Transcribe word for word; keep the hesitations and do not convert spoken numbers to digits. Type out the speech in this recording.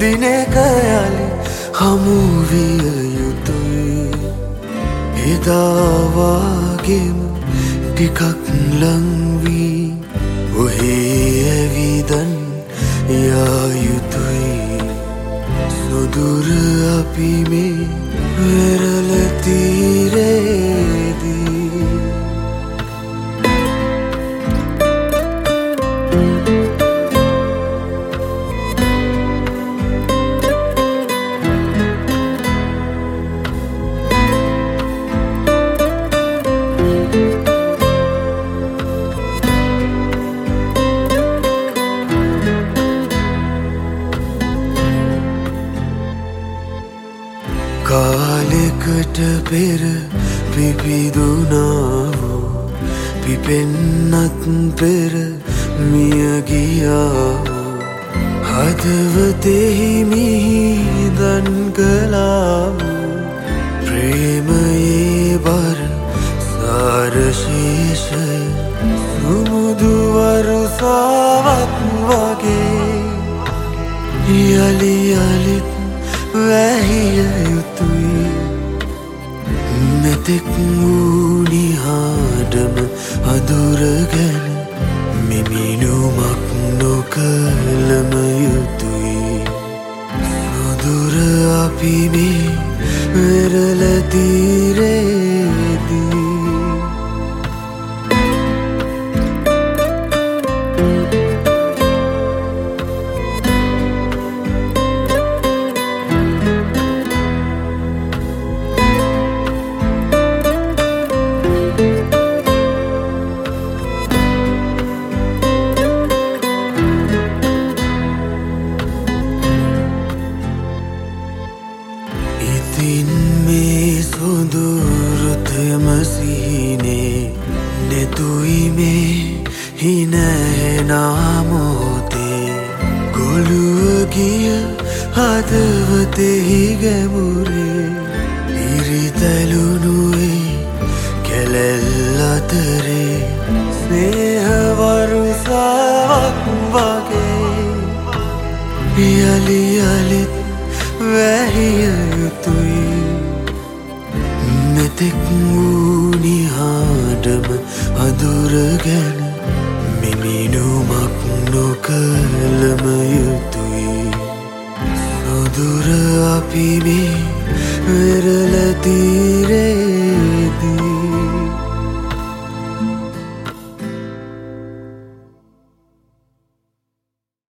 දිනක යලි හමු විය යුතුයි එදා වගේම ටිකක් ලං වී ඔහේ ඇවිදන් යා යුතුයි සුදුර අපි මේ වෙරළ තීරේදී කාලෙකට පෙර පිපිදුනාවෝ පිපෙන්නත් පෙර මිය ගියාවෝ හදවතෙහි මිහිදන් කළාවෝ ප්‍රේමයේ බර සාරශේෂය සුමුදු වරුසාවක් වගේ යලි යලිත් වැහිය යුතුයි මෙතෙක් වූ නිහඬම අඳුරගෙන මෙමිනුමක් නොකළම යුතුයි සුදුර අපි මේ වෙරළ තීරේදී ඉතින් මේ සොඳුරුතම සිහිනේ නෙතුයි මේ හිනැනා මොහොතේ ගොළුව ගිය හදවතෙහි ගැඹුරේ ඉරිතැලුණුවේ කැලැල් අතරේ ස්නේහ වරුසාවක් වගේ යලි යලිත් වැහිය යුතුයි මෙතෙක් වූ නිහඬම අඳුරගෙන මෙමිනුමක් නොකළම